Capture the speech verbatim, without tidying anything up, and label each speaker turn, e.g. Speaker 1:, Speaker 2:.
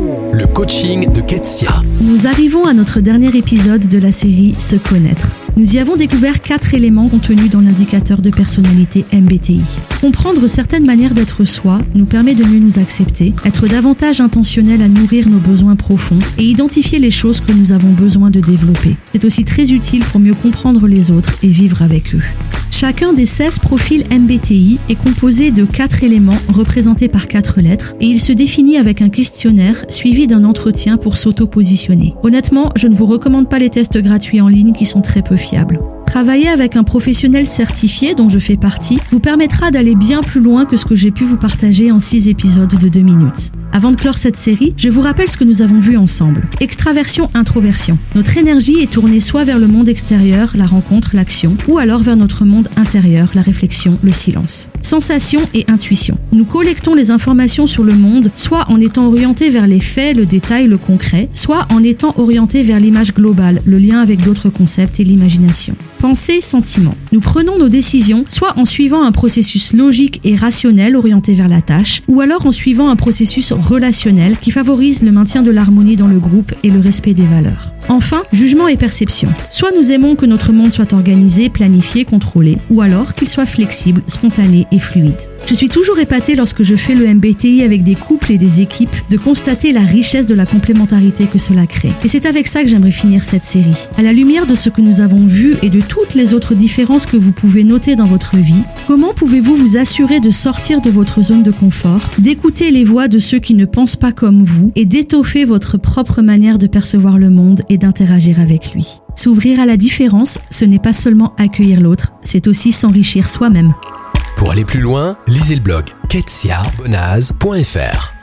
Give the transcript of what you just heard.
Speaker 1: Le coaching de Ketsia.
Speaker 2: Nous arrivons à notre dernier épisode de la série Se connaître. Nous y avons découvert quatre éléments contenus dans l'indicateur de personnalité M B T I. Comprendre certaines manières d'être soi nous permet de mieux nous accepter, être davantage intentionnel à nourrir nos besoins profonds et identifier les choses que nous avons besoin de développer. C'est aussi très utile pour mieux comprendre les autres et vivre avec eux. Chacun des seize profils M B T I est composé de quatre éléments représentés par quatre lettres et il se définit avec un questionnaire suivi d'un entretien pour s'auto-positionner. Honnêtement, je ne vous recommande pas les tests gratuits en ligne qui sont très peu fiables. Travailler avec un professionnel certifié, dont je fais partie, vous permettra d'aller bien plus loin que ce que j'ai pu vous partager en six épisodes de deux minutes. Avant de clore cette série, je vous rappelle ce que nous avons vu ensemble. Extraversion-introversion. Notre énergie est tournée soit vers le monde extérieur, la rencontre, l'action, ou alors vers notre monde intérieur, la réflexion, le silence. Sensation et intuition. Nous collectons les informations sur le monde, soit en étant orientés vers les faits, le détail, le concret, soit en étant orientés vers l'image globale, le lien avec d'autres concepts et l'imagination. Pensée, sentiment. Nous prenons nos décisions soit en suivant un processus logique et rationnel orienté vers la tâche, ou alors en suivant un processus relationnel qui favorise le maintien de l'harmonie dans le groupe et le respect des valeurs. Enfin, jugement et perception. Soit nous aimons que notre monde soit organisé, planifié, contrôlé, ou alors qu'il soit flexible, spontané et fluide. Je suis toujours épatée lorsque je fais le M B T I avec des couples et des équipes de constater la richesse de la complémentarité que cela crée. Et c'est avec ça que j'aimerais finir cette série. À la lumière de ce que nous avons vu et de toutes les autres différences que vous pouvez noter dans votre vie, comment pouvez-vous vous assurer de sortir de votre zone de confort, d'écouter les voix de ceux qui ne pensent pas comme vous et d'étoffer votre propre manière de percevoir le monde et d'interagir avec lui. S'ouvrir à la différence, ce n'est pas seulement accueillir l'autre, c'est aussi s'enrichir soi-même.
Speaker 1: Pour aller plus loin, lisez le blog ketsia bonaz point f r.